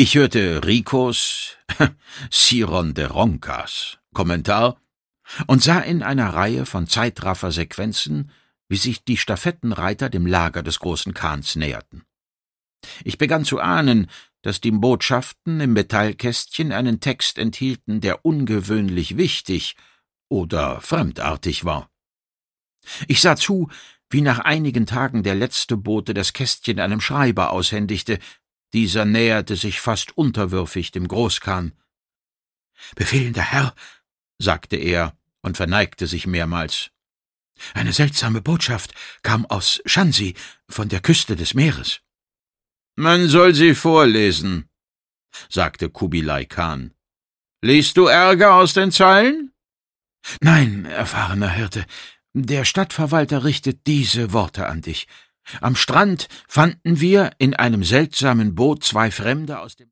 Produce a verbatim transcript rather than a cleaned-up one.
Ich hörte Ricos Siron de Roncas Kommentar und sah in einer Reihe von Zeitraffer-Sequenzen, wie sich die Stafettenreiter dem Lager des großen Khans näherten. Ich begann zu ahnen, dass die Botschaften im Metallkästchen einen Text enthielten, der ungewöhnlich wichtig oder fremdartig war. Ich sah zu, wie nach einigen Tagen der letzte Bote das Kästchen einem Schreiber aushändigte. Dieser näherte sich fast unterwürfig dem Großkhan. »Befehlender Herr«, sagte er und verneigte sich mehrmals. »Eine seltsame Botschaft kam aus Shansi, von der Küste des Meeres.« »Man soll sie vorlesen«, sagte Kubilai Khan. »Liest du Ärger aus den Zeilen?« »Nein, erfahrener Hirte, der Stadtverwalter richtet diese Worte an dich. Am Strand fanden wir in einem seltsamen Boot zwei Fremde aus dem